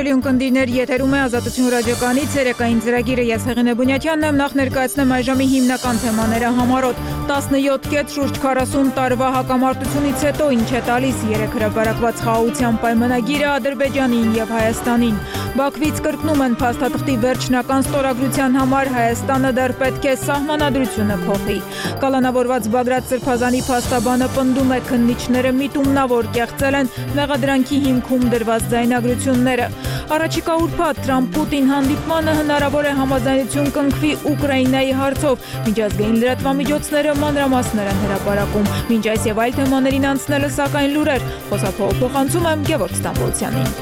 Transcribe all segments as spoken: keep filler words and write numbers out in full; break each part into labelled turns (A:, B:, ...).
A: Սիրելի ունկնդիրներ, եթերում է Ազատություն ռադիոկայանի ցերեկային ծրագիրը, ես Հեղինե Բունյաթյանն եմ, նախ ներկայացնեմ այժմի հիմնական թեմաները համառոտ։ տասնյոթ կետ շուրջ քառասուն տարվա հակամարտությունից հետո ինչ է տալիս երեք հրապարակված խաղաղության պայմանագիրը Ադրբեջանին եւ Հայաստանին։ Բաքվից կրկնում են փաստաթղթի վերջնական ստորագրության համար Հայաստանը դեռ պետք է սահմանադրությունը փոխի։ Կալանավորված Բագրատ Սրբազանի փաստաբանը պնդում է քննիչները միտումնավոր կեղծել են մեղադրանքի հիմքում դրված ձայնագրությունները։ Առաջիկա ուրբաթ Թրամփ-Պուտին հանդիպմանը հնարավոր է համաձայնություն կնքվի Ուկրաինայի հարցով։ Միջազգային լրատվամիջոցները մանրամասներ են հրապարակում։ Մինչ այս եւ այլ թեմաներին անցնելը սակայն լուրեր։ Խոսափողը փոխանցում եմ Գևորգ Ստամբոլցյանին։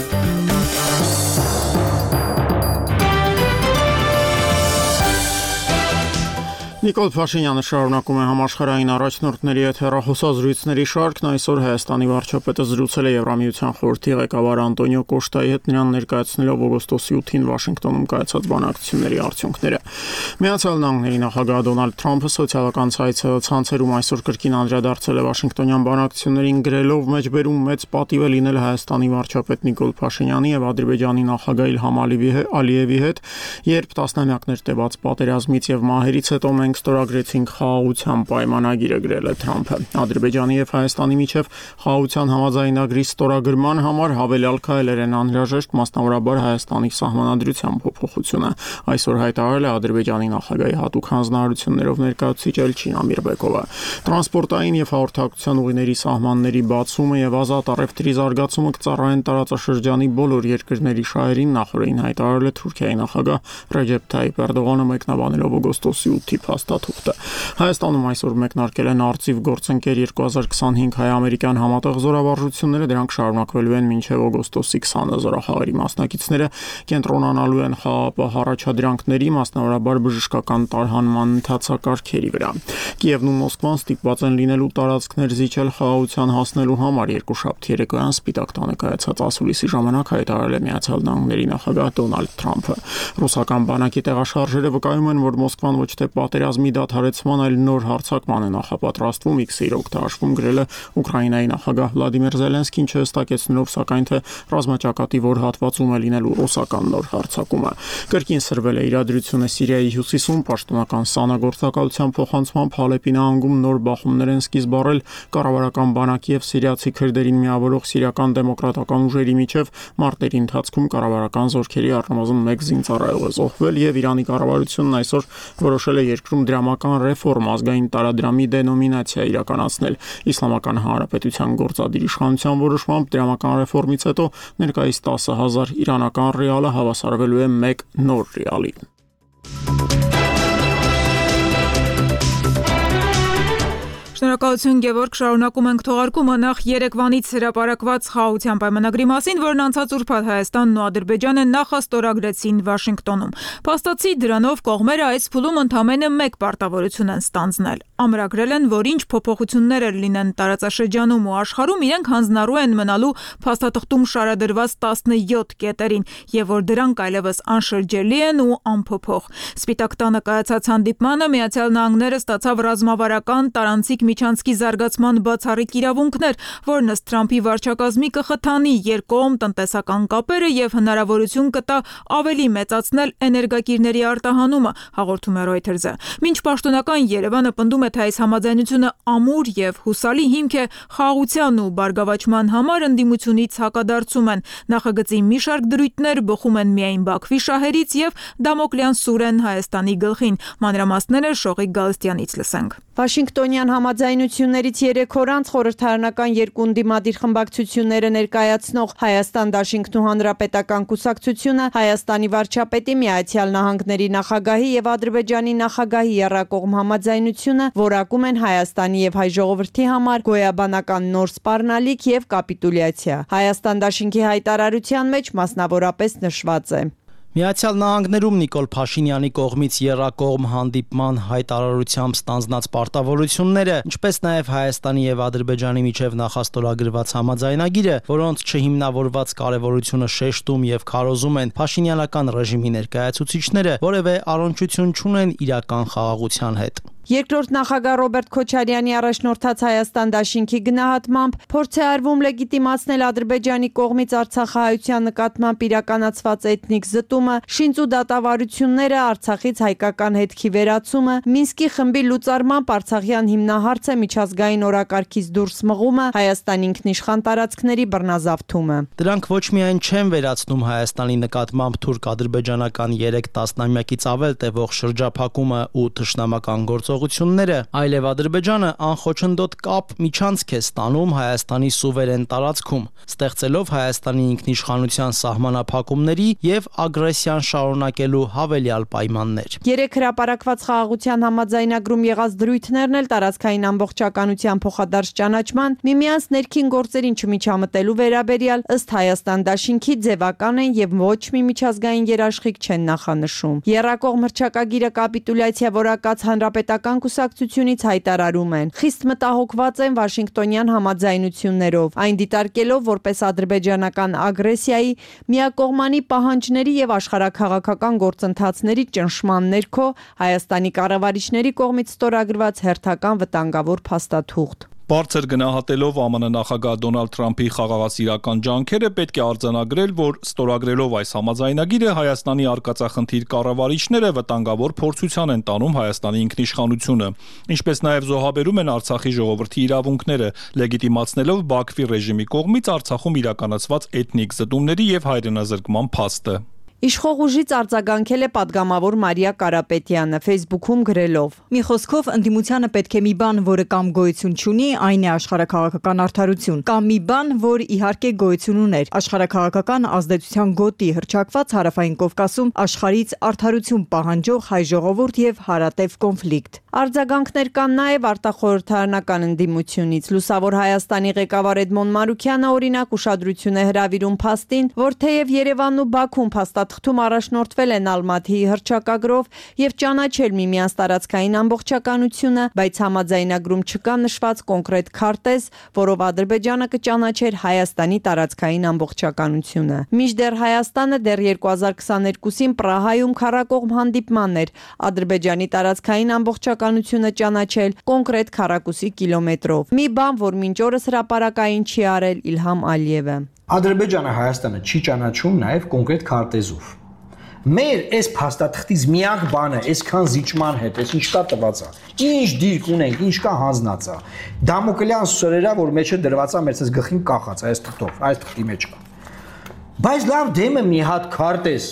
B: Նիկոլ Փաշինյանը շարունակում է համաշխարհային առաջնորդների հետ հեռախոսազրույցների շարքն, այսօր Հայաստանի վարչապետը զրուցել է Եվրամիության խորհրդի ղեկավար Անտոնիո Կոշտայի հետ, նրան ներկայացնելով օգոստոսի ութին Վաշինգտոնում կայացած բանակցությունների արդյունքները։ Միացյալ Նահանգների նախագահ Դոնալդ Թրամփը սոցիալական ցանցերում այսօր կրկին անդրադարձել է Վաշինգտոնյան բանակցություններին, գրելով մեջբերում մեծ պատիվ է լինել Հայաստանի վարչապետ Նիկոլ Փաշինյանի եւ Ադրբեջանի նախագահ Իլհամ Ալիևի հետ, երբ տասնամյակներ տևած պատերազմից եւ մահերից հետո մենք ստորագրեցինք խաղաղության պայմանագիրը, գրել է Թրամփը։ Ադրբեջանի եւ Հայաստանի միջև խաղաղության համաձայնագրի ստորագրման համար հավելյալ քայլեր են անհրաժեշտ, մասնավորաբար Հայաստանի սահմանադրության փոփոխությունը։ Այսօր հայտարարել է Ադրբեջանի նախագահի հատուկ հանձնարարություններով ներկայացուցիչ Էլչին Ամիրբեկովը։ Տրանսպորտային եւ հաղորդակցության ուղիների սահմանների բացումը եւ ազատ առևտրի զարգացումը կծառայեն տարածաշրջանի բոլոր երկրների շահերին, նախորդին հայտարարել է Թուրքիայի նախագահ Ռեջեփ Թայիփ Էրդողանը, մեկնաբանելով օգոստոսի ութի փաստաթուղթը։ Հայաստանում այսօր մեկնարկել են արծիվ գործընկեր երկու հազար քսանհինգ հայ-ամերիկյան համատեղ զորավարժությունները, դրանք շարունակվելու են մինչև օգոստոսի քսանը։ Զորախաղերի մասնակիցները կենտրոնանալու են խաղաղապահ առաջադրանքների, մասնավորաբար բժշկական տարհանման ընթացակարգերի վրա։ Կիևն ու Մոսկվան ստիպված են լինելու տարածքներ զիջել խաղաղության հասնելու համար, երկուշաբթի երեկոյան Սպիտակ տանը կայացած ասուլիսի ժամանակ հայտարարել է Միացյալ Նահանգների նախագահ Դոնալդ Թրամփը։ Ռուսական բանակի տեղաշարժերը վկայում են, որ Մոսկվան ոչ թե պատերազմի դադարեցման, այլ նոր հարձակման է նախապատրաստվում, X-ի օգտաշվում, գրել է Ուկրաինայի նախագահ Վլադիմիր Զելենսկին, չհստակեցնելով սակայն թե ռազմաճակատի որ հատվածում է լինելու ռուսական նոր հարձակումը։ Կրկին սրվել է իրադրությունը Սիրիայի հյուսիսում, պաշտոնական սանագործակալության փոխանցմամբ Հալեպի նահանգում նոր բախումներ են սկիզբ առել կառավարական բանակի եւ սիրիացի քրդերին միավորող սիրիական դեմոկրատական ուժերի միջև։ Մարտերի ընթացքում կառավարական զորքերի առնվազն մեկ զինծառայող է զոհվել եւ Իրանի կառավարությունն այսօր որոշել է երկրում դրամական ռեֆորմ, ազգային տարադրամի դենոմինացիա իրականացնել։ Իսլամական Հանրապետության գործադիր իշխանության որոշմամբ դրամական ռեֆորմից հետո ներկայիս տասը հազար իրանական ռիալը հավասարվելու է մեկ նոր ռիալի։
A: Շնորհակալություն Գևորգ, շարունակում ենք թողարկումը նախ Երևանից հրապարակված խաղաղության պայմանագրի մասին, որն անցած ուրբաթ Հայաստանն ու Ադրբեջանը նախաստորագրեցին Վաշինգտոնում։ Փաստացի դրանով կողմերը այս փուլում ընդամենը մեկ պարտավորություն են ստանձնել։ Ամրագրել են, որ ինչ փոփոխություններ լինեն տարածաշրջանում ու աշխարհում, իրենք հանձնառու են մնալու փաստաթղթում շարադրված տասնյոթ կետերին, եւ որ դրանք այլևս անշրջելի են ու անփոփոխ։ Սպիտակ տանը կայացած հանդիպմանը Միացյալ Նահանգները ստացավ ռազմավարական տարանցիկ միջանցքի զարգացման բացառիկ իրավունքներ, որն ըստ Թրամփի վարչակազմի կխթանի երկկողմ տնտեսական կապերը եւ հնարավորություն կտա ավելի մեծացնել էներգակիրների արտահանումը, հաղորդում է Reuters-ը։ Մինչ պաշտոնական Երևանը պնդում է, թե այս համաձայնությունը ամուր եւ հուսալի հիմք է խաղաղության ու բարգավաճման համար, ընդդիմությունից հակադարձում են։ Նախագծի մի շարք դրույթներ բխում են միայն Բաքվի շահերից եւ Դամոկլյան սուր են Հայաստանի գլխին։ Մանրամասները Շողիկ Գալստյանից լսենք։
C: Վաշինգտոնյան համաձայնություններից երեք օր անց խորհրդարանական երկու ընդդիմադիր խմբակցությունները ներկայացնող Հայաստան-Դաշինքն ու Հանրապետական կուսակցությունը Հայաստանի վարչապետի, Միացյալ Նահանգների նախագահի եւ Ադրբեջանի նախագահի եռակողմ համաձայնությունը որակում են Հայաստանի եւ հայ ժողովրդի համար գոյաբանական նոր սպառնալիք եւ կապիտուլյացիա։ Հայաստան-Դաշինքի հայտարարության մեջ մասնավորապես նշված է.
D: Միացյալ Նահանգներում Նիկոլ Փաշինյանի կողմից եռակողմ հանդիպման հայտարարությամբ ստանձնած պարտավորությունները, ինչպես նաև Հայաստանի եւ Ադրբեջանի միջև նախաստորագրված համաձայնագիրը, որոնց չհիմնավորված կարևորությունը շեշտում եւ քարոզում են Փաշինյանական ռեժիմի ներկայացուցիչները, որևէ առնչություն չունեն իրական խաղաղության հետ։
C: Երկրորդ նախագահ Ռոբերտ Քոչարյանի առաջնորդած Հայաստան դաշինքի գնահատմամբ փորձ է արվում լեգիտիմացնել Ադրբեջանի կողմից Արցախահայության նկատմամբ իրականացված էթնիկ զտումը, շինծու դատավարությունները, Արցախից հայկական հետքի վերացումը, Մինսկի խմբի լուծարմամբ Արցախյան հիմնահարցը, միջազգային օրակարգից դուրս մղումը, Հայաստանի ինքնիշխան տարածքների բռնազավթումը։
D: Դրանք ոչ միայն չեն վերացնում Հայաստանի նկատմամբ թուրք-ադրբեջանական երեք տասնամյակից ավել տևող շրջափակումը ու թշնամական գործողությունները, այլև Ադրբեջանը անխոչնդոտ կապ միջանցք է ստանում Հայաստանի սուվերեն տարածքում, ստեղծելով Հայաստանի ինքնիշխանության սահմանափակումների եւ ագրեսիան շարունակելու հավելյալ պայմաններ։
C: Երեք հրապարակված խաղաղության համաձայնագրում եղած դրույթներն էլ տարածքային ամբողջականության փոխադարձ ճանաչման, միմյանց ներքին գործերին չմիջամտելու վերաբերյալ ըստ Հայաստան դաշինքի ձևական են եւ ոչ մի միջազգային երաշխիք չեն նախանշում։ Եռակողմ հռչակագիրը կապիտուլյացիա որակած հանրապետական կուսակցությունից հայտարարում են. խիստ մտահոգված են Վաշինգտոնյան համաձայնություններով, այն դիտարկելով որպես ադրբեջանական ագրեսիայի, միակողմանի պահանջների եւ աշխարհաքաղաքական գործընթացների ճնշման ներքո Հայաստանի կառավարիչների կողմից ստորագրված հերթական վտանգավոր փաստաթուղթ։
E: Բարձր գնահատելով ԱՄՆ նախագահ Դոնալդ Թրամփի խաղաղասիրական ջանքերը պետք է արձանագրել, որ ստորագրելով այս համաձայնագիրը Հայաստանի արկածախնդիր կառավարիչները վտանգավոր փորձության են տանում Հայաստանի ինքնիշխանությունը, ինչպես նաև զոհաբերում են Արցախի ժողովրդի իրավունքները, լեգիտիմացնելով Բաքվի ռեժիմի կողմից Արցախում իրականացված էթնիկ զտումների եւ հայրենազրկման փաստը։
C: Իշխող ուժից արձագանքել է պատգամավոր Մարիա Կարապետյանը Facebook-ում գրելով.
F: Մի խոսքով ընդդիմությանը պետք է մի բան, որը կամ գոյություն չունի, այն է աշխարհաքաղաքական արդարություն, կամ մի բան, որ իհարկե գոյություն ուներ, աշխարհաքաղաքական ազդեցության գոտի հռչակված Հարավային Կովկասում աշխարհից արդարություն պահանջող հայ ժողովուրդ եւ հարատև կոնֆլիկտ։ Արձագանքներ կան նաև արտախորհրդարանական ընդդիմությունից։ Լուսավոր Հայաստանի ղեկավար Էդմոն Մանուկյանը օրինակ ուշադրություն է հրավիրում փաստին, որ թեև Երևանն ու Բաքուն փաստաթղթում առաջնորդվել են Ալմաթիի հռչակագրով եւ ճանաչել միմյանց տարածքային ամբողջականությունը, բայց համաձայնագրում չկա նշված կոնկրետ քարտեզ, որով Ադրբեջանը կճանաչեր Հայաստանի տարածքային ամբողջականությունը։ Մինչդեռ Հայաստանը դեռ երկու հազար քսաներկուսին Պրահայում քառակողմ հանդիպման էր Ադրբեջանի տարածքային ամբողջականությունը ճանաչել կոնկրետ քառակուսի կիլոմետրով։ Մի բան, որ մինչ օրս հրապարակային չի արել Իլհամ Ալիևը։
G: Ադրբեջանը Հայաստանը չի ճանաչում նաև կոնկրետ քարտեզով։ Մեր այս փաստաթղթից միակ բանը, այսքան զիջման հետ, այս ինչ կա տված է։ Ինչ դիրք ունենք, ինչ կա հանձնած է։ Դամոկլյան սուրերա, որ մեջը դրված է մեր այս գլխին կախած, այս թղթով, այս թղթի մեջ կա։ Բայց լավ դեմը մի հատ քարտեզ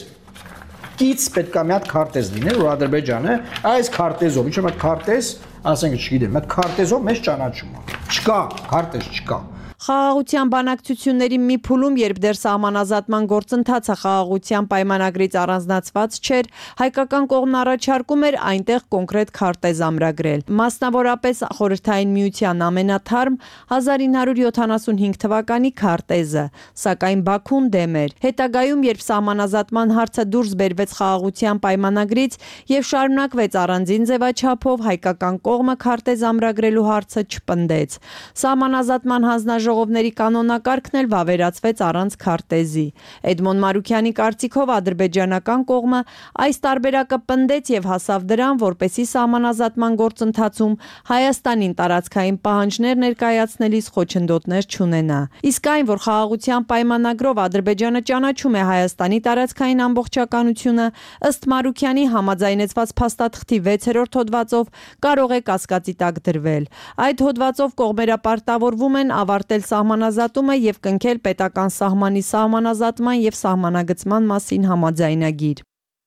G: Կից պետք է մի հատ քարտեզ լիներ, որ Ադրբեջանը այս քարտեզով, ինչ որ քարտեզ, ասենք չգիտեմ, այդ քարտեզով մեզ ճանաչում է։ Չկա, քարտեզ չկա։
C: Խաղաղության բանակցությունների մի փուլում, երբ դեռ սահմանազատման գործընթացը խաղաղության պայմանագրից առանձնացված չէր, հայկական կողմն առաջարկում էր այնտեղ կոնկրետ քարտեզ ամրագրել։ Մասնավորապես Խորհրդային Միության ամենաթարմ հազար ինը հարյուր յոթանասունհինգ թվականի քարտեզը, սակայն Բաքուն դեմ էր։ Հետագայում, երբ սահմանազատման հարցը դուրս բերվեց խաղաղության պայմանագրից եւ շարունակվեց առանձին ձևաչափով, հայկական կողմը քարտեզ ամրագրելու հարցը չպնդեց։ Սահմանազատման հանձնաժողովը ժողովների կանոնակարգն էլ վավերացվեց առանց քարտեզի։ Էդմոն Մանուկյանի կարծիքով ադրբեջանական կողմը այս տարբերակը պնդեց եւ հասավ դրան, որպեսի սահմանազատման գործընթացում Հայաստանին տարածքային պահանջներ ներկայացնելիս խոչընդոտներ չունենա։ Իսկ այն, որ խաղաղության պայմանագրով Ադրբեջանը ճանաչում է Հայաստանի տարածքային ամբողջականությունը, ըստ Մանուկյանի համաձայնեցված փաստաթղթի վեցերորդ հոդվածով կարող է կասկածի տակ դրվել։ Այդ հոդվածով կողմերը պարտավորվում են ավարտել սահմանազատումը եւ կնքել պետական սահմանի սահմանազատման եւ սահմանագծման մասին համաձայնագիր։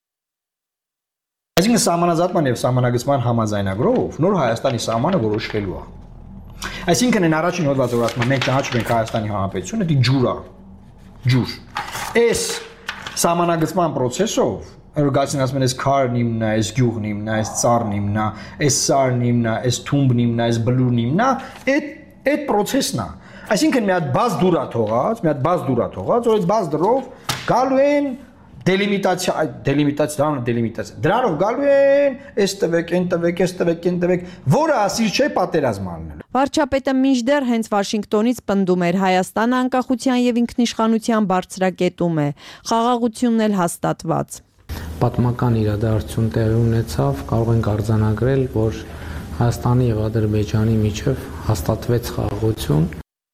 G: Այսինքն սահմանազատման եւ սահմանագծման համաձայնագրով նոր Հայաստանի սահմանը որոշվելու է։ Այսինքն այն առաջին հոդվածը, որ ասում է մենք ճանաչում ենք Հայաստանի Հանրապետությունը, դա ջուր է։ Ջուր։ Այս սահմանագծման process-ով Օրգացին ասում են, այս քարն իմն է, այս գյուղն իմն է, այս ծառն իմն է, այս սարն իմն է, այս թումբն իմն է, այս բլուրն իմն է, այդ այդ process-ն է։ Այսինքն մի հատ բազ դուր է թողած, մի հատ բազ դուր է թողած, որ այդ բազ դրով գալու են դելիմիտացիա, այդ դելիմիտացիա, դելիմիտացիա։ Դրանով գալու են, այս տվեք, այն տվեք, այս տվեք, այն տվեք, որը ասիր չէ պատերազմ անել։
C: Վարչապետը մինչդեռ հենց Վաշինգտոնից պնդում էր Հայաստանը անկախության եւ ինքնիշխանության բարձրակետում է, խաղաղությունն էլ հաստատված։
H: Պատմական իրադարձություն տեղի ունեցավ, կարող ենք արձանագրել, որ Հայաստանի եւ Ադրբեջանի միջև հաստատվեց խաղաղություն։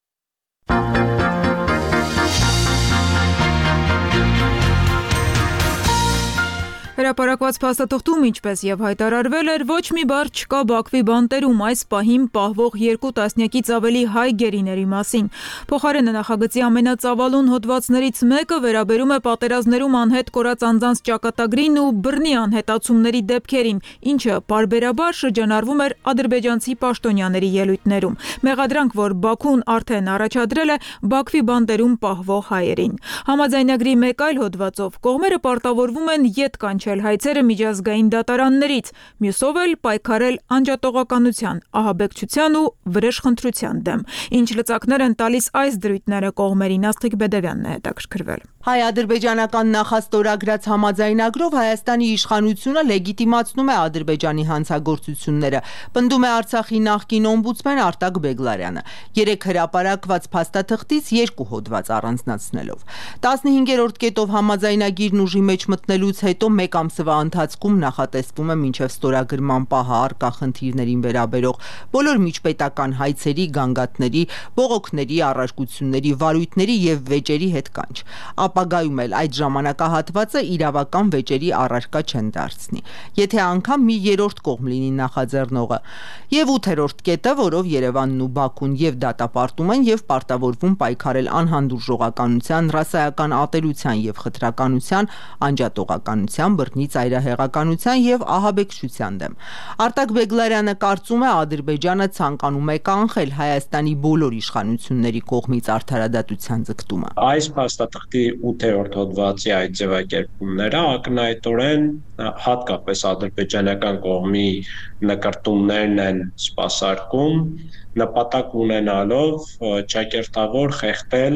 A: Հրապարակված փաստաթղթում, ինչպես եւ հայտարարվել էր, ոչ մի բառ չկա Բաքվի բանտերում այս պահին պահվող երկու տասնյակից ավելի հայ գերիների մասին։ Փոխարենը նախագծի ամենածավալուն հոդվածներից մեկը վերաբերում է պատերազմներում անհետ կորած անձանց ճակատագրին ու բռնի անհետացումների դեպքերին, ինչը պարբերաբար շրջանառվում էր ադրբեջանցի պաշտոնյաների ելույթներում։ Մեղադրանք, որ Բաքուն արդեն առաջադրել է Բաքվի բանտերում պահվող հայերին։ Համաձայնագրի մեկ այլ հոդվածով կողմերը պարտավորվում են ետ կանչել հայցերը միջազգային դատարաններից, մյուսով էլ պայքարել անջատողականության, ահաբեկչության ու վրեժխնդրության դեմ։ Ինչ լծակներ են տալիս այս դրույթները կողմերին, Աստղիկ Բեդևյանն է հետաքրքրվել։
C: Հայ-ադրբեջանական նախաստորագրած համաձայնագրով Հայաստանի իշխանությունը լեգիտիմացնում է Ադրբեջանի հանցագործությունները, պնդում է Արցախի նախկին օմբուդսմեն Արտակ Բեգլարյանը, երեք հրապարակված փաստաթղթից երկու հոդված առանձնացնելով։ տասնհինգերորդ կետով համաձայնագիրն ուժի մեջ մտնելուց հետո մեկ ամսվա ընթացքում նախատեսվում է մինչև ստորագրման պահը առկա խնդիրներին վերաբերող բոլոր միջպետական հայցերի, գանգատների, բողոքների, առարկությունների, վարույթների եւ վեճերի հետ կանչ։ Ապագայում էլ այդ ժամանակահատվածը իրավական վեճերի առարկա չեն դարձնի, եթե անգամ մի երրորդ կողմ լինի նախաձեռնողը։ Եվ ութերորդ կետը, որով Երևանն ու Բաքուն եւ դատապարտում են եւ պարտավորվում պայքարել անհանդուրժողականության, ռասայական ատելության եւ խտրականության, անջատողականության, բռնի ծայրահեղականության եւ ահաբեկչության դեմ։ Արտակ Բեգլարյանը կարծում է, Ադրբեջանը ցանկանում է կանխել Հայաստանի բոլոր իշխանությունների կողմից արդարադատության ձգտումը։
I: Այս փաստաթղթի ութերորդ հոդվածի այդ ձևակերպումները ակնհայտորեն հատկապես ադրբեջանական կողմի նկարտումներն են սպասարկում, նպատակ ունենալով ճակերտավոր խեղդել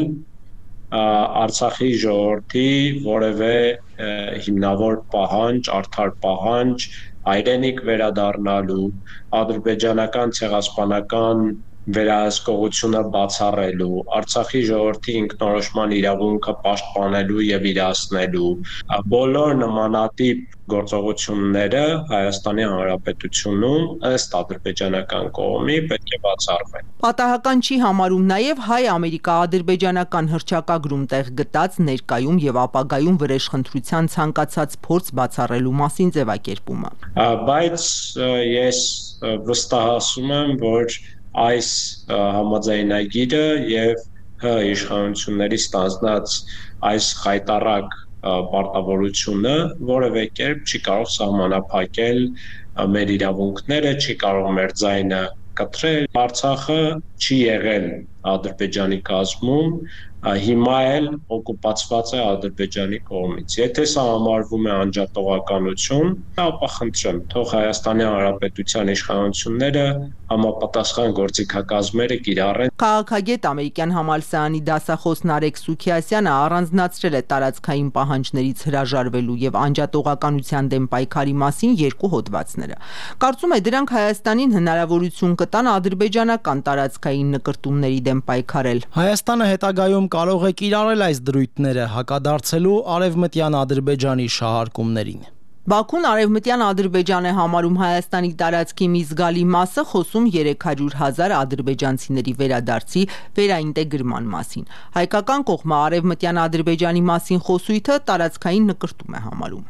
I: Արցախի ժողովրդի որևէ հիմնավոր պահանջ, արդար պահանջ, հայրենիք վերադառնալու, ադրբեջանական ցեղասպանական վերահսկողությունը բացառելու, Արցախի ժողովրդի ինքնորոշման իրավունքը պաշտպանելու եւ իրացնելու, բոլոր նմանատիպ գործողությունները Հայաստանի Հանրապետությունում ըստ ադրբեջանական կողմի պետք է բացառվեն։
C: Պատահական չի համարում նաև հայ-ամերիկա-ադրբեջանական հռչակագրում տեղ գտած ներկայում եւ ապագայում վրեժխնդրության ցանկացած փորձ բացառելու մասին ձևակերպումը։
I: Բայց ես վստահացում եմ, որ այս համաձայնագիրը եւ իշխանությունների ստանձնած այս խայտառակ պարտավորությունը որևէ կերպ չի կարող սահմանափակել մեր իրավունքները, չի կարող մեր ձայնը կտրել։ Արցախը չի եղել Ադրբեջանի կազմում, հիմա էլ օկուպացված է Ադրբեջանի կողմից։ Եթե սա համարվում է անջատողականություն, ապա խնդրեմ, թող Հայաստանի Հանրապետության իշխանությունները համապատասխան գործիքակազմերը կիրառեն։
C: Քաղաքագետ ամերիկյան համալսարանի դասախոս Նարեկ Սուքիասյանը առանձնացրել է տարածքային պահանջներից հրաժարվելու եւ անջատողականության դեմ պայքարի մասին երկու հոդվածները։ Կարծում է, դրանք Հայաստանին հնարավորություն կտան ադրբեջանական տարածքային նկրտումների դեմ պայքարել։
D: Հայաստանը հետագայում կարող է կիրառել այս դրույթները հակադարձելու արևմտյան Ադրբեջանի շահարկումներին։
C: Բաքուն արևմտյան Ադրբեջան է համարում Հայաստանի տարածքի մի զգալի մասը, խոսում երեք հարյուր հազար ադրբեջանցիների վերադարձի վերաինտեգրման մասին։ Հայկական կողմը արևմտյան Ադրբեջանի մասին խոսույթը տարածքային նկրտում է համարում։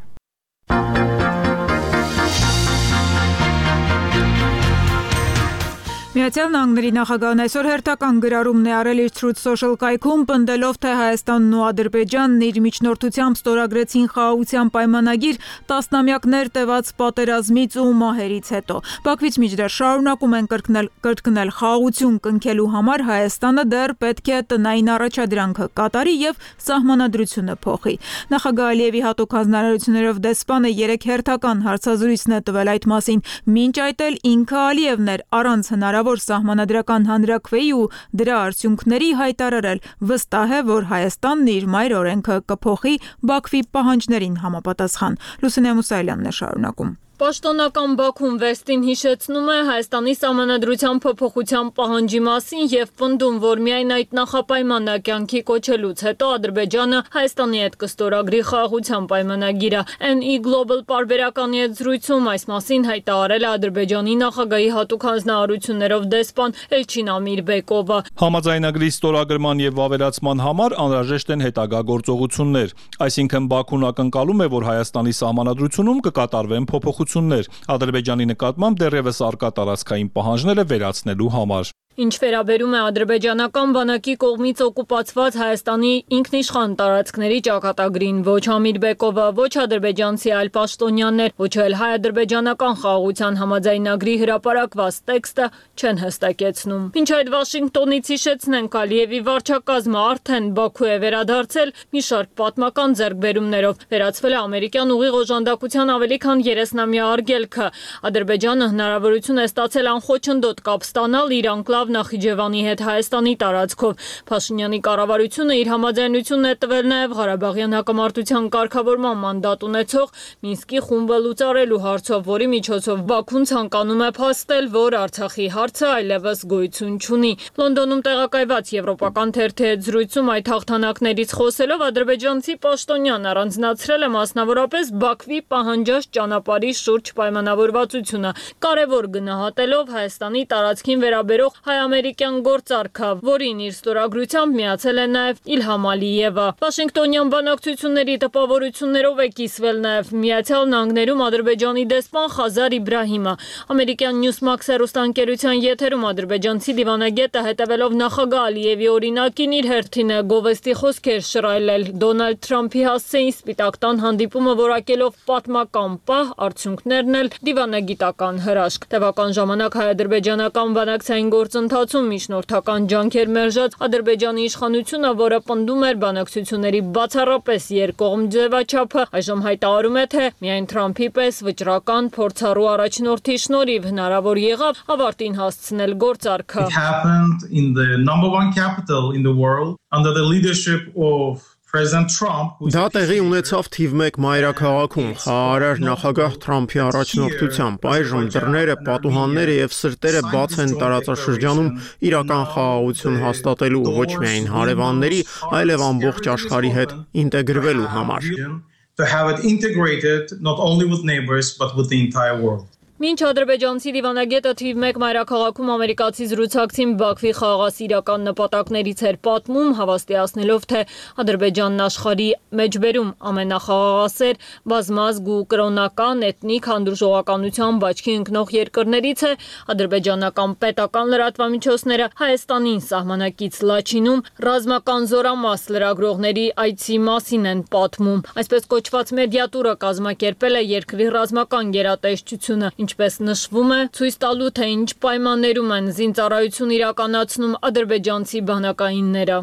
A: Միացյալ Նահանգների նախագահն այսօր հերթական գրառումն է արել իր Truth Social կայքում, պնդելով, թե Հայաստանն ու Ադրբեջանն իր միջնորդությամբ ստորագրեցին խաղաղության պայմանագիր տասնամյակներ տևած պատերազմից ու մահերից հետո։ Բաքվից մինչդեռ շարունակում են կրկնել, կրկնել խաղաղություն կնքելու համար Հայաստանը դեռ պետք է տնային առաջադրանքը կատարի եւ սահմանադրությունը փոխի։ Նախագահ Ալիևի հատուկ հանձնարարություններով դեսպանը երեք հերթական հարցազրույցն է տվել այդ մասին, մինչ այդ էլ ինքը Ալիևն էր առանց հնարավոր սահմանադրական հանրաքվեի ու դրա արդյունքների հայտարարել, վստահ է, որ Հայաստանն իր մայր օրենքը կփոխի Բաքվի պահանջներին համապատասխան։ Լուսինե Մուսայելյանն է շարունակում։ Պաշտոնական Բաքուն Վեստին հիշեցնում է Հայաստանի սահմանադրության փոփոխության պահանջի մասին եւ պնդում, որ միայն այդ նախապայմանը կյանքի կոչելուց հետո Ադրբեջանը Հայաստանի հետ կստորագրի խաղաղության պայմանագիրը։ Էն ի Global պարբերականի հետ զրույցում այս մասին հայտարարել է Ադրբեջանի նախագահի հատուկ հանձնարարություններով դեսպան Էլչին Ամիրբեկովը։
E: Համաձայնագրի ստորագրման եւ վավերացման համար անհրաժեշտ են հետագա գործողություններ, այսինքն Բաքուն ակնկալում է, որ Հայաստանի սահմանադրությունում կկատարվեն փոփոխություններ Ադրբեջանի նկատմամբ դեռևս արկա տարածքային պահանջները վերացնելու համար։
A: Ինչ վերաբերում է ադրբեջանական բանակի կողմից օկուպացված Հայաստանի ինքնիշխան տարածքների ճակատագրին, ոչ Ամիրբեկովը, ոչ ադրբեջանցի այլ պաշտոնյաներ, ոչ էլ հայ-ադրբեջանական խաղաղության համաձայնագրի հրապարակված տեքստը չեն հստակեցնում։ Մինչ այդ Վաշինգտոնից հիշեցնենք, Ալիևի վարչակազմը արդեն Բաքու է վերադարձել մի շարք պատմական ձեռքբերումներով, վերացվել է ամերիկյան ուղիղ օժանդակության ավելի քան երեսնամյա արգելքը։ Ադրբեջանը հնարավորություն է ստացել անխոչնդոտ կապ ստանալ իր անկլավ Նախիջևանի հետ Հայաստանի տարածքով։ Փաշինյանի կառավարությունը իր համաձայնությունն է տվել նաև Ղարաբաղյան հակամարտության կարգավորման մանդատ ունեցող Մինսկի խումբը լուծարելու հարցով, որի միջոցով Բաքուն ցանկանում է փաստել, որ Արցախի հարցը այլևս գոյություն չունի։ Լոնդոնում տեղակայված եվրոպական թերթի հետ զրույցում այդ հաղթանակներից խոսելով ադրբեջանցի պաշտոնյան առանձնացրել է մասնավորապես Բաքվի պահանջած ճանապարհի շուրջ պայմանավորվածությունը, կարևոր գնահատելով Հայաստանի տարածքին վերաբերող հայ-ամերիկյան գործարքը, որին իր ստորագրությամբ միացել է նաև Իլհամ Ալիևը։ Վաշինգտոնյան բանակցությունների տպավորություններով է կիսվել նաև Միացյալ Նահանգներում Ադրբեջանի դեսպան Խազար Իբրահիմը։ Ամերիկյան Newsmax հեռուստաընկերության եթերում ադրբեջանցի դիվանագետը հետևելով նախագահ Ալիևի օրինակին իր հերթին է գովեստի խոսքեր շռայլել Դոնալդ Թրամփի հասցեին Սպիտակ տան հանդիպումը որակելով պատմական պահ, արդյունքներն էլ դիվանագիտական հրաշք։ Տևական ժամանակ հայ-ադրբեջանական բանակցային գործընթացում միջնորդական ջանքեր մերժած Ադրբեջանի իշխանությունը, որը պնդում էր բանակցությունների բացառապես երկկողմ ձևաչափը, այժմ հայտարարում է, թե միայն Թրամփի պես վճռական փորձառու առաջնորդի շնորհիվ հնարավոր եղավ ավարտին հասցնել գործարքը։
J: It happened in the number one capital in the world under the leadership of
B: Դա տեղի ունեցավ թիվ մեկ մայրաքաղաքում խաղաղարար նախագահ Թրամփի առաջնորդությամբ։ Այժմ դռները, պատուհանները եւ սրտերը բաց են տարածաշրջանում իրական խաղաղություն հաստատելու ոչ միայն հարևանների, այլև ամբողջ աշխարհի հետ ինտեգրվելու համար։
J: To have it integrated not only with neighbors but with the entire world.
A: Մինչ ադրբեջանցի դիվանագետը թիվ մեկ մայրաքաղաքում ամերիկացի զրուցակցին Բաքվի խաղաղասիրական նպատակներից էր պատմում, հավաստիացնելով, թե Ադրբեջանն աշխարհի մեջբերում ամենախաղաղասեր, բազմազգ ու կրոնական, էթնիկ հանդուրժողականությամբ աչքի ընկնող երկրներից է, ադրբեջանական պետական լրատվամիջոցները Հայաստանին սահմանակից Լաչինում ռազմական զորամաս լրագրողների այցի մասին են պատմում։ Այսպես կոչված մեդիատուրը կազմակերպել է երկրի ռազմական գերատեսչությունը, ինչպես նշվում է, ցույց տալու, թե ինչ պայմաններում են զինծառայություն իրականացնում ադրբեջանցի բանակայինները։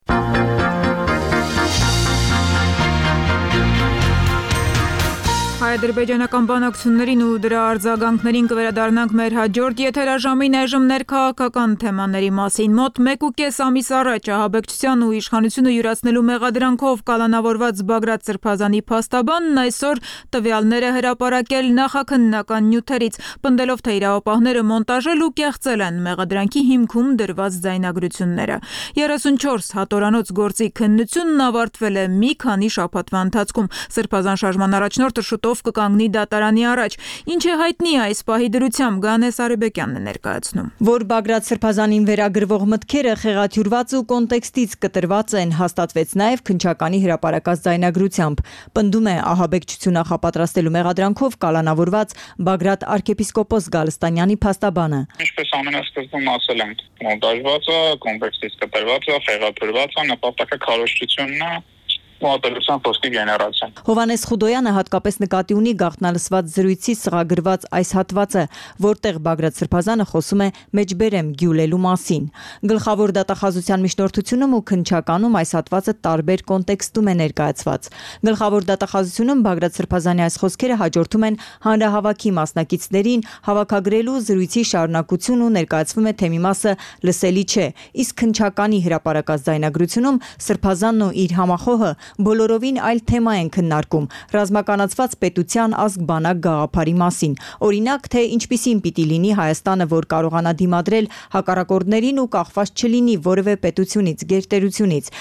A: Հայ-ադրբեջանական բանակցություններին ու դրա արձագանքներին կվերադառնանք մեր հաջորդ եթերաժամին, այժմ ներքաղաքական թեմաների մասին։ Մոտ մեկ ու կես ամիս առաջ ահաբեկչության ու իշխանությունը յուրացնելու մեղադրանքով կալանավորված Բագրատ Սրբազանի փաստաբանն այսօր տվյալներ է հրապարակել նախաքննական նյութերից, պնդելով, թե իրավապահները մոնտաժել ու կեղծել են մեղադրանքի հիմքում դրված ձայնագրությունները։ երեսունչորս հատորանոց գործի քննությունն ավարտվել է մի քանի շաբաթվա ընթացքում։ Սրբազան շարժման առաջնորդը շուտով կկանգնի դատարանի առաջ։ Ինչ է հայտնի այս պահի դրությամբ, Գանես Արեբեկյանն է ներկայացնում։
F: Որ Բագրատ Սրբազանին վերագրվող մտքերը խեղաթյուրված ու կոնտեքստից կտրված են, հաստատվեց նաև քննչականի հրապարակած ձայնագրությամբ։ Պնդում է ահաբեկչություն նախապատրաստելու մեղադրանքով կալանավորված Բագրատ arczepiskopos Գալստանյանի փաստաբանը։
K: Ինչպես ամենասկզբում ասել ենք, մոնտաժված է, կոնտեքստից կտրված է, խեղաթյուրված է, նպատակը քարոզչությունն է։ Մոտալության խոսքի գեներացիան։
F: Հովանես Խուդոյանը հատկապես նկատի ունի գաղտնալսված զրույցի սղագրված այս հատվածը, որտեղ Բագրատ Սրբազանը խոսում է մեջբերեմ գյուլելու մասին։ Գլխավոր դատախազության միջնորդությունում ու քննչականում այս հատվածը տարբեր կոնտեքստում է ներկայացված։ Գլխավոր դատախազությունում Բագրատ Սրբազանի այս խոսքերը հաջորդում են հանրահավաքի մասնակիցներին հավաքագրելու զրույցի շարունակություն ու ներկայացվում է, թե մի մասը լսելի չէ, իսկ քննչականի հրապարակած ձայնագրությունում Սրբազանն ու իր համախոհը բոլորովին այլ թեմա են քննարկում՝ ռազմականացված պետության ազգ-բանակ գաղափարի մասին։ Օրինակ, թե ինչպիսին պիտի լինի Հայաստանը, որ կարողանա դիմադրել հակառակորդներին ու կախված չլինի որևէ պետությունից, գերտերությունից։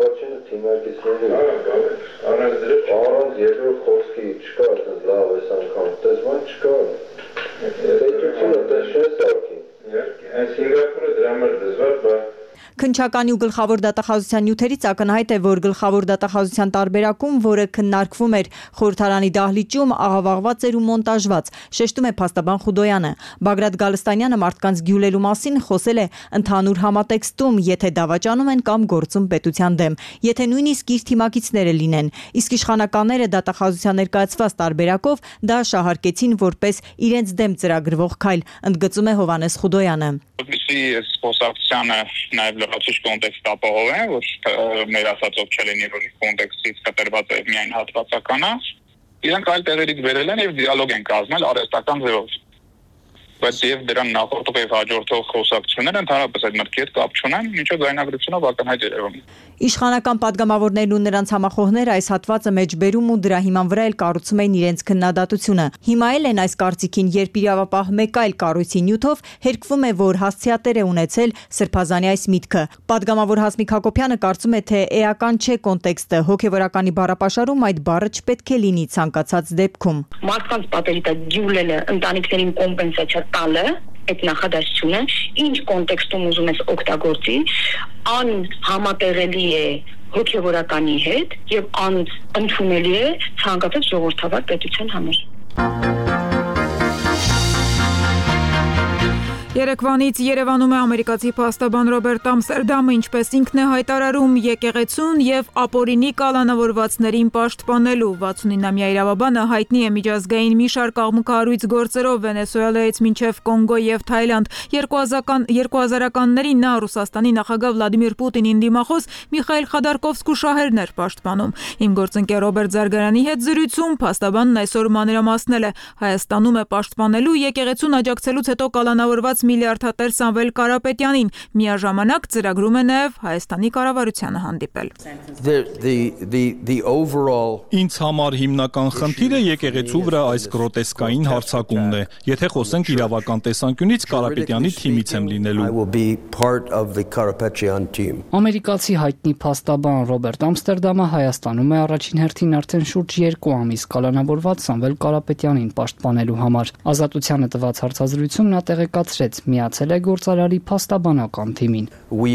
L: Առանց երկրորդ խոսքի չկա, լավ էս անգամ տեսման չկա։ Պետությունը դες չէ ստարքի։ Այս Սինգապուրը դրա համար դժվար, բայց
F: Քննչականի ու գլխավոր դատախազության նյութերից ակնհայտ է, որ գլխավոր դատախազության տարբերակում, որը քննարկվում էր խորհրդարանի դահլիճում, աղավաղված էր ու մոնտաժված, շեշտում է փաստաբան Խուդոյանը։ Բագրատ Գալստանյանը մարդկանց գյուլելու մասին խոսել է ընդհանուր համատեքստում, եթե դավաճանում են կամ գործում պետության դեմ, եթե նույնիսկ իր թիմակիցները լինեն, իսկ իշխանականները դատախազության ներկայացված տարբերակով դա շահարկեցին որպես իրենց դեմ ծրագրվող քայլ, ընդգծում է Հովհաննես Խուդոյանը։
K: Որպեսզի այս խոսակցությանը նաև լրացուցիչ կոնտեքստ ապահովեն, որ մեր ասածով չլինի, որ կոնտեքստից կտրված է միայն հատվածականը, իրենք այլ տեղերից բերել են եւ դիալոգ են կազմել արհեստական ձևով։ Բայց եւ դրան նախորդող եւ հաջորդող խոսակցությունները ընդհանրապես այդ մտքի հետ կապ չունեն, ինչը ձայնագրությունով ակնհայտ է երևում։
F: Իշխանական падգամավորներն ու նրանց համախոհները այս հատվածը մեջբերում ու դրա հիման վրա էլ կառուցում են իրենց քննադատությունը։ Հիմա էլ են այս կարծիքին, երբ իրավապահ մեկ այլ կառույցի նյութով հերկվում է, որ հասցեատեր է ունեցել Սրբազանի այս միտքը։ Падգամավոր Հասմիկ Հակոբյանը կարծում է, թե էական չէ կոնտեքստը, հոգեվորականի բառապաշարում այդ բառը չպետք է լինի ցանկացած դեպքում։
M: Մարդկանց պատերի տակ գյուլելը, ընտանիքներին կոմպենսացիա տալը, այդ նախադասությունը, ինչ կոնտեքստում ուզում ես օգտագործի, ան համատեղելի է հոգեվորականի հետ եւ ան ընդունելի է ցանկացած ժողովրդավար պետության համար։
A: Երեկվանից Երևանում է ամերիկացի փաստաբան Ռոբերտ Ամստերդամը, ինչպես ինքն է հայտարարում, եկեղեցուն եւ ապօրինի կալանավորվածներին պաշտպանելու։ վաթսունինամյա իրավաբանը հայտնի է միջազգային մի շարք աղմուկահարույց գործերով Վենեսուելայից մինչև Կոնգո եւ Թայլանդ։ երկու հազարականներին նա Ռուսաստանի նախագահ Վլադիմիր Պուտինին դիմախոս Միխայիլ Խադարկովսկու շահերն էր պաշտպանում։ Իմ գործընկեր Ռոբերտ Զարգարյանի հետ զրույցում փաստաբանն այսօր մանրամասնել է Հայաստանում է պաշտպանելու եկեղեցուն աջակցելուց հետո կալանավորված միլիարդատեր Սամվել Կարապետյանին, միաժամանակ ծրագրում է նաև Հայաստանի կառավարությանը հանդիպել։
E: Ինձ համար հիմնական խնդիրը եկեղեցու վրա այս գրոտեսկային հարձակումն է։ Եթե խոսենք իրավական տեսանկյունից, Կարապետյանի թիմից եմ լինելու։
H: Ամերիկացի հայտնի փաստաբան Ռոբերտ Ամստերդամը Հայաստանում է առաջին հերթին արդեն շուրջ երկու ամիս կալանավորված Սամվել Կարապետյանին պաշտպանելու համար։ Ազատությանը տված հարցազրույցում նա տեղեկացրեց, միացել է գործարարի փաստաբանական թիմին։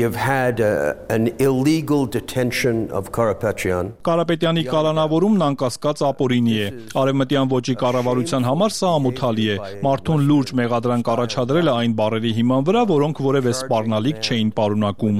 E: Կարապետյանի կալանավորումն անկասկած ապօրինի է։ Արևմտյան ոճի կառավարության համար սա ամոթալի է։ Մարդուն լուրջ մեղադրանք առաջադրելը այն բառերի հիման վրա, որոնք որևէ սպառնալիք չէին պարունակում։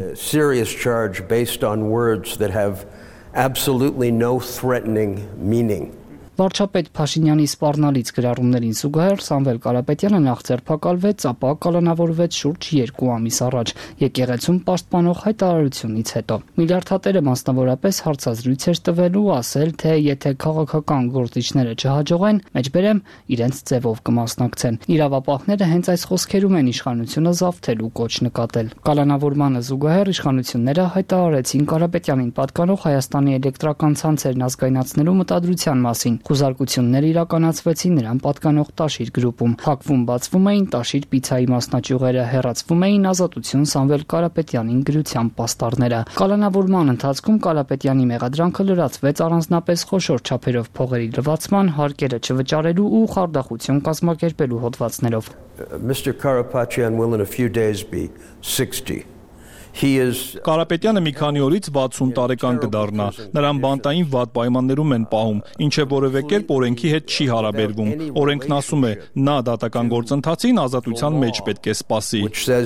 N: Absolutely no threatening meaning.
H: Վարչապետ Փաշինյանի սպառնալից գրառումներին զուգահեռ Սամվել Կարապետյանը նախ ձերբակալվեց, ապա կալանավորվեց շուրջ երկու ամիս առաջ եկեղեցում պաշտպանող հայտարարությունից հետո։ Միլիարդատերը մասնավորապես հարցազրույց էր տվելու, ասել, թե եթե քաղաքական գործիչները չհաջողեն, մեջբերեմ իրենց ձևով կմասնակցեն։ Իրավապահները հենց այս խոսքերում են իշխանությունը զավթելու կոչ նկատել։ Կալանավորմանը զուգահեռ իշխանությունները հայտարարեցին Կարապետյանին պատկանող Հայաստանի էլեկտրական ցանցերն ազգայնացնելու մտադրության մասին։ Խուզարկություններ իրականացվեցին նրան պատկանող Տաշիր գրուպում։ Փակվում բացվում էին Տաշիր պիցայի մասնաճյուղերը, հեռացվում էին Ազատություն Սամվել Կարապետյանին գրության պաստառները։ Կալանավորման ընթացքում Կարապետյանի մեղադրանքը լրացվեց առանձնապես խոշոր չափերով փողերի լվացման, հարկերը չվճարելու ու խարդախություն կազմակերպելու հոդվածներով։
N: Mister Karapetyan will in a few days be sixty.
E: Կարապետյանը մի քանի օրից վաթսուն տարեկան կդառնա։ Նրան բանտային վատ պայմաններում են պահում, ինչը որևէ կերպ օրենքի հետ չի հարաբերվում։ Օրենքն ասում է, նա դատական գործընթացին ազատության մեջ պետք է սպասի։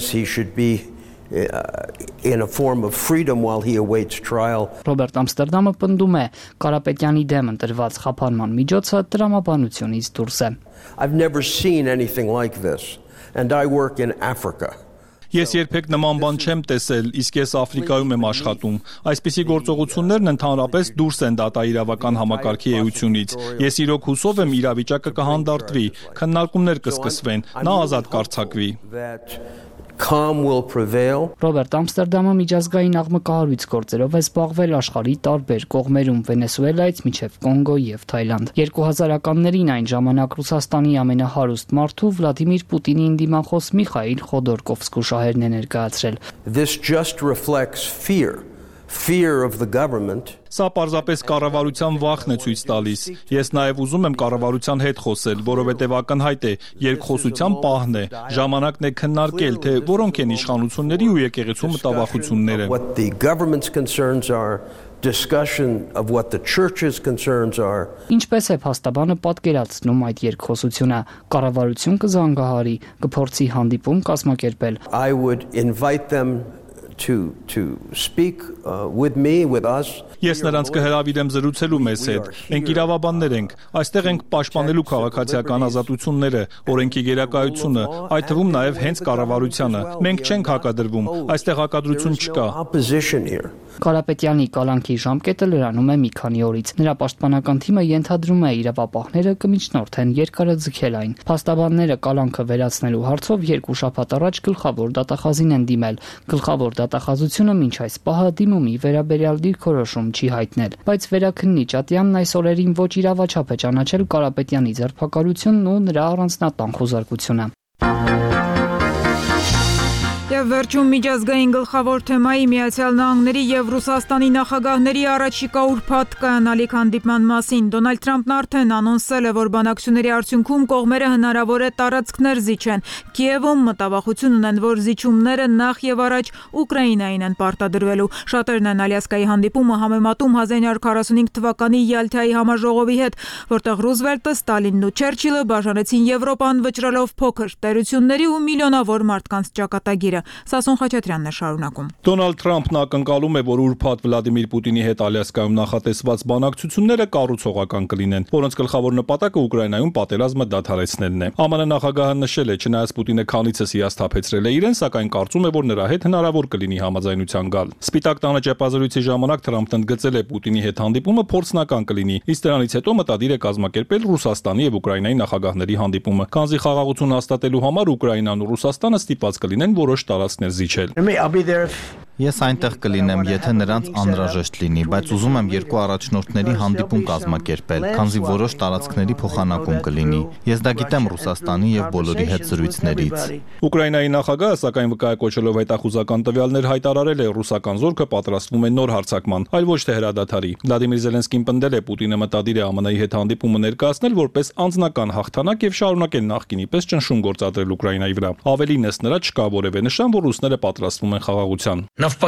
N: In a form of freedom while he awaits trial.
H: Ռոբերտ Ամստերդամը պնդում է, Կարապետյանի դեմ ընտրված խափանման միջոցը տրամաբանությունից դուրս է։
N: I've never seen anything like this, and I work in Africa.
E: Ես երբեք նման բան չեմ տեսել, իսկ ես Աֆրիկայում եմ աշխատում։ Այսպիսի գործողություններն ընդհանրապես դուրս են դատաիրավական համակարգի էությունից։ Ես իրոք հուսով եմ իրավիճակը կհանդարտվի, քննարկումներ կսկսվեն, նա ազատ կարձակվի։
N: calm will prevail.
H: Ռոբերտ Ամստերդամը միջազգային աղմկահարույց գործերով է զբաղվել աշխարհի տարբեր կողմերում Վենեսուելայից մինչև Կոնգո եւ Թայլանդ։ երկու հազարականներին այն ժամանակ Ռուսաստանի ամենահարուստ մարդու Վլադիմիր Պուտինի դիմախոս Միխայիլ Խոդորկովսկու շահերն է ներկայացրել։
N: This just reflects fear. Fear of the government.
E: Սա պարզապես կառավարության վախն է ցույց տալիս։ Ես նաև ուզում եմ կառավարության հետ խոսել, որովհետև ակնհայտ է, երկխոսության պահն է, ժամանակն է քննարկել, թե որոնք են իշխանությունների ու եկեղեցու մտավախությունները։
N: What the government's concerns are, discussion of what the church's concerns are.
H: Ինչպես է փաստաբանը պատկերացնում այդ երկխոսությունը, կառավարություն կզանգահարի, կփորձի հանդիպում կազմակերպել։
N: I would invite them to to speak uh, with me with us.
E: Ես նրանց կհրավիրեմ զրուցելու մեզ հետ։ Մենք իրավաբաններ ենք, այստեղ ենք պաշտպանելու քաղաքացիական ազատությունները, օրենքի գերակայությունը, այդ թվում նաև հենց կառավարությանը։ Մենք չենք հակադրվում, այստեղ հակադրություն չկա։
H: Կարապետյանի կալանքի ժամկետը լրանում է մի քանի օրից։ Նրա պաշտպանական թիմը ենթադրում է իրավապահները կմիջնորդեն երկարաձգել այն։ Փաստաբանները կալանքը վերացնելու հարցով երկու շաբաթ առաջ գլխավոր դատախազին են դիմել։ Գլխավոր դատախազությունը մինչ այս պահը դիմումի վերաբերյալ դիրքորոշում չի հայտնել, բայց վերաքննիչ Ատյանն այս օրերին ոչ իրավաչափ է ճանաչել Կարապետյանի ձերբակալությունն ու նրա առանձնատան խոզարկությունը։
A: Եվ վերջում միջազգային գլխավոր թեմայի Միացյալ Նահանգների եւ Ռուսաստանի նախագահների առաջիկա ուրբաթ կայանալիք հանդիպման մասին Դոնալդ Թրամփն արդեն անոնսել է, որ բանակցությունների արդյունքում կողմերը հնարավոր է տարածքներ զիջեն։ Կիևում մտավախություն ունեն, որ զիջումները նախ եւ առաջ Ուկրաինային են պարտադրվելու։ Շատերն են Ալյասկայի հանդիպումը համեմատում հազար ինը հարյուր քառասունհինգ թվականի Յալթայի համաժողովի հետ, որտեղ Ռուզվելտը, Ստալինն ու Չերչիլը բաժանեցին Եվրոպան վճռելով փոքր տերությունների ու միլիոնավոր մարդկանց ճակատագիրը։ Սասուն Խաչատրյանն է շարունակում։
E: Դոնալդ Թրամփն ակնկալում է, որ ուրբաթ Վլադիմիր Պուտինի հետ Ալյասկայում նախատեսված բանակցությունները կառուցողական կլինեն, որոնց գլխավոր նպատակը Ուկրաինայում պատերազմը դադարեցնելն է։ ԱՄՆ նախագահը նշել է, չնայած Պուտինը քանիցս հիասթափեցրել է իրեն, սակայն կարծում է, որ նրա հետ հնարավոր կլինի համաձայնության գալ։ Սպիտակ տանը ճեպազրույցի ժամանակ Թրամփն ընդգծել է Պուտինի հետ հանդիպումը փորձնական կլինի, իսկ դրանից հետո մտադիր է կազմակերպել Ռուսաստանի եւ Ուկրաինայի նախագահների հանդիպումը։ Քանզի խաղաղություն հաստատելու համար Ուկրաինան ու Ռուսաստանը ստիպված կլինեն որոշ տարածքներ զիջել։
O: Ես այնտեղ կլինեմ, եթե նրանց անհրաժեշտ լինի, բայց ուզում եմ երկու առաջնորդների հանդիպում կազմակերպել, քանզի որոշ տարածքների փոխանակում կլինի։ Ես դա գիտեմ Ռուսաստանի եւ բոլորի հետ զրույցներից։
E: Ուկրաինայի նախագահը սակայն վկայակոչելով հետախուզական տվյալներ հայտարարել է, ռուսական զորքը պատրաստվում է նոր հարձակման, այլ ոչ թե հրադադարի։ Վլադիմիր Զելենսկին պնդել է, Պուտինը մտադիր է ԱՄՆ-ի հետ հանդիպումը ներկայացնել որպես անձնական հաղթանակ եւ շարունակել նախկինի պես ճնշում գործադրել Ուկրաինայի վրա։ Ավելին ըստ նրա չկա որևէ նշան, որ ռուսները պատրաստվում են խաղաղության։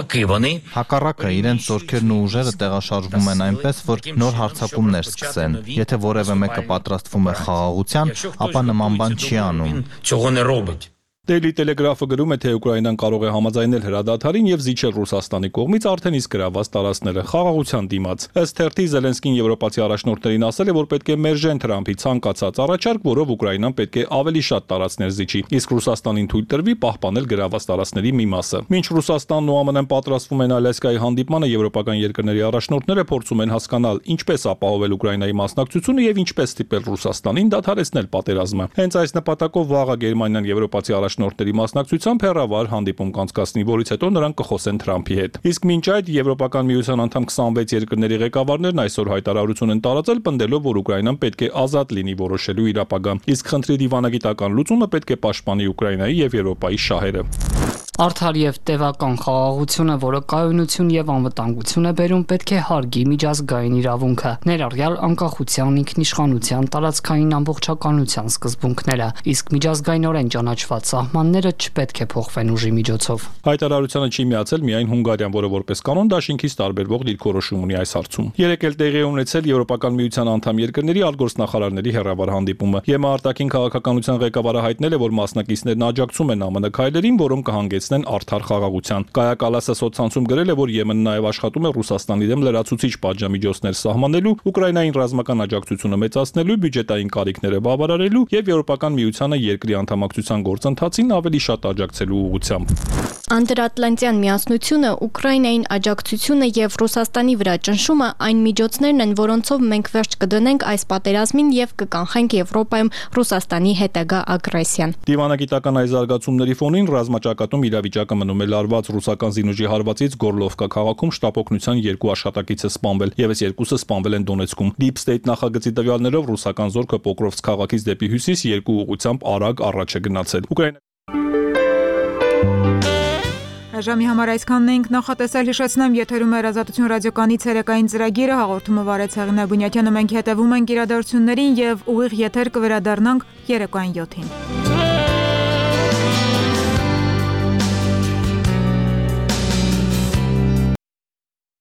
O: Հակառակը, իրենց զորքերն ու ուժերը տեղաշարժվում են այնպես, որ նոր հարձակումներ սկսեն։ Եթե որևէ մեկը պատրաստվում է խաղաղության, ապա նման բան չի անում։
E: Daily Telegraph-ը գրում է, թե Ուկրաինան կարող է համաձայնել հրադադարին եւ զիջել Ռուսաստանի կողմից արդեն իսկ գրաված տարածքները խաղաղության դիմաց։ Ըստ թերթի Զելենսկին եվրոպացի առաջնորդներին ասել է, որ պետք է մերժեն Թրամփի ցանկացած առաջարկ, որով Ուկրաինան պետք է ավելի շատ տարածքներ զիջի, իսկ Ռուսաստանին թույլ տրվի պահպանել գրաված տարածքների մի մասը։ Մինչ Ռուսաստանն ու ԱՄՆ-ն պատրաստվում են Ալյասկայի հանդիպմանը, եվրոպական երկրների առաջնորդները փորձում են հասկանալ ինչպես ապահովել Ուկրաինայի մասնակցությունը եւ ինչպես ստիպել Ռուսաստանին դադարեցնել պատերազմը։ Հենց այս նպատակով վաղը Գերմանիան եվրոպացի առաջնորդների մասնակցությամբ հերավար հանդիպում կանցկացնի, որից հետո նրանք կխոսեն Թրամփի հետ։ Իսկ մինչ այդ Եվրոպական միության անդամ քսանվեց երկրների ղեկավարներն այսօր հայտարարություն են տարածել, պնդելով, որ Ուկրաինան պետք է ազատ լինի որոշելու իր ապագան, իսկ խնդրի դիվանագիտական լուծումը պետք է պաշտպանի Ուկրաինայի եւ Եվրոպայի շահերը։
H: Արդար եւ տևական խաղաղությունը, որը կայունություն եւ անվտանգություն է բերում, պետք է հարգի միջազգային իրավունքը, ներառյալ անկախության, ինքնիշխանության, տարածքային ամբողջականության սկզբունքները, իսկ միջազգայինորեն ճանաչված սահմանները չպետք է փոխվեն ուժի միջոցով։
E: Հայտարարությանը չի միացել միայն Հունգարիան, որը որպես կանոն դաշինքից տարբերվող դիրքորոշում ունի այս հարցում։ Երեկ էլ տեղի է ունեցել Եվրոպական միության անդամ երկրների արտգործնախարարների հերավար հանդիպումը։ ԵՄ արտաքին քաղաքականության ղեկավարը հայտնել է, որ մասնակիցներն աջակցում են ԱՄՆ քայլերին, որոնք կհանգեցնեն արդար խաղաղության։ Կայա Կալասը սոցցանցում գրել է, որ Եմենը նաև աշխատում է Ռուսաստանի դեմ լրացուցիչ պատժամիջոցներ սահմանելու, Ուկրաինային ռազմական աջակցությունը մեծացնելու, բյուջետային կարիքները բավարարելու եւ Եվրոպական միությանը երկրի անդամակցության գործընթացին ավելի շատ աջակցելու ուղղությամբ։
P: Անդրատլանտյան միասնությունը, Ուկրաինային աջակցությունը եւ Ռուսաստանի վրա ճնշումը այն միջոցներն են, որոնցով մենք վերջ կդնենք այս պատերազմին եւ կկանխենք Եվրոպայում Ռուսաստանի հետագա ագրեսիան։
E: Դիվանագիտական այս զարգացումների ֆոնին ռազմաճակատում իրավիճակը մնում է լարված ռուսական զինուժի հարվածից Գորլովկա քաղաքում շտապօգնության երկու աշխատակիցը սպանվել, եւս երկուսը սպանվել են Դոնեցկում։ Deep State նախագծի տվյալներով ռուսական զորքը Պոկրովսկ քաղաքից դեպի հյուսիս երկու ուղղությամբ արագ առաջ է գնացել։ Ուկրաինա
A: Այժմի համար այսքանն ենք նախատեսել, հիշեցնեմ, եթերում է Ազատություն ռադիոկայանի ցերեկային ծրագիրը, հաղորդումը վարեց Հեղինե Բունյակյանը, մենք հետևում ենք իրադարձություններին եւ ուղիղ եթեր կվերադառնանք երեկոյան յոթին։